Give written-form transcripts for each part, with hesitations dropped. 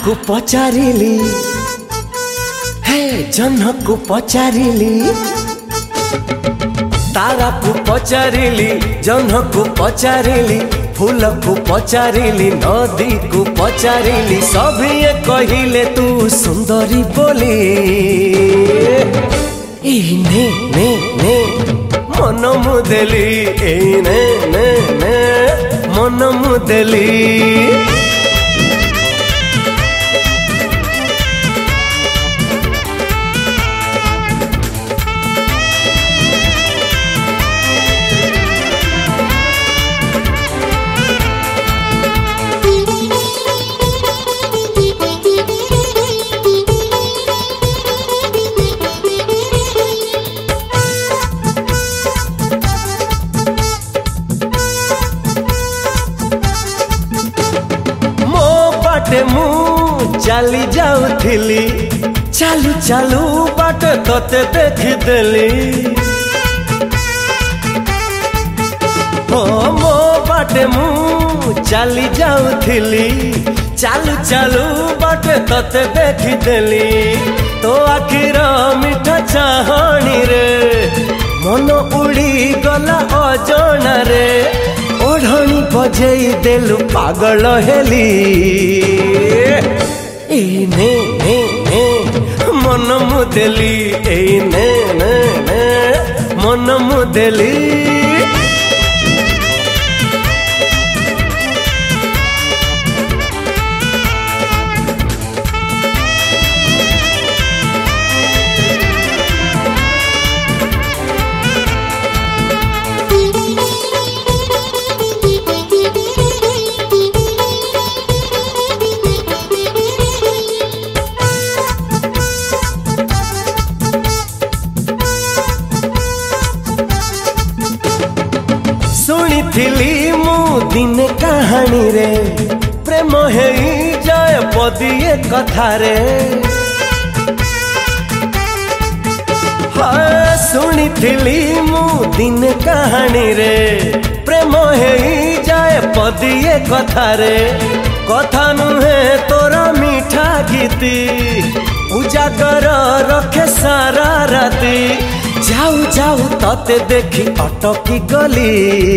को पचारिली हे जह्न को पचारिली तारा को पचारिली जह्न को पचारिली फूल को पचारिली नदी को पचारिली सभी कहिले तू सुंदरी बोली ने ने ने मन मुदेली ने ने ने मन मुदेली मु चली जाऊली चालू चालू बाट तोते देखीदेली हो मो बाटे मु चली जाऊली चालू चालू बाट तोते देखीदेली तो आखिर मीठा चाहणी रे मन उड़ी गला अजणा रे ओढ़नी बजेई देलु पागल हेली ने ने ने मन मुदेली ने ने ने मन मुदेली सुनी मु दिन कहानी रे प्रेम है जय पदिए कथा रे हाँ सुनी मु दिन कहानी रे प्रेम है जय पदिए कथा रे कथा नुहे तोरा मीठा गीती उजागर रखे सारा राती जाऊ जाऊ तते देखी अटकी गली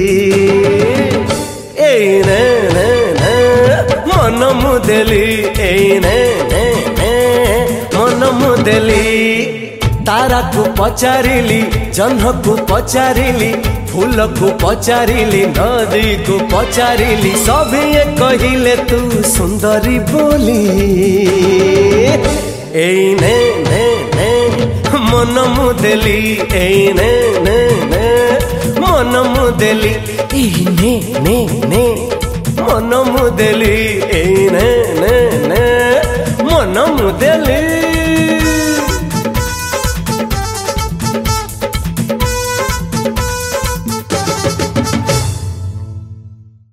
ने ने ने मन मुदेली ने ने ने मन मुदेली तारा को पचारिली जह्न को पचारिली फूल को पचारिली नदी को पचारिली सभी कहिले तू सुंदरी बोली ने ने ने मन मुदेली ने ने ने मन मुदेली ने ने ने मन मुदेली ने ने ने मन मुदेली।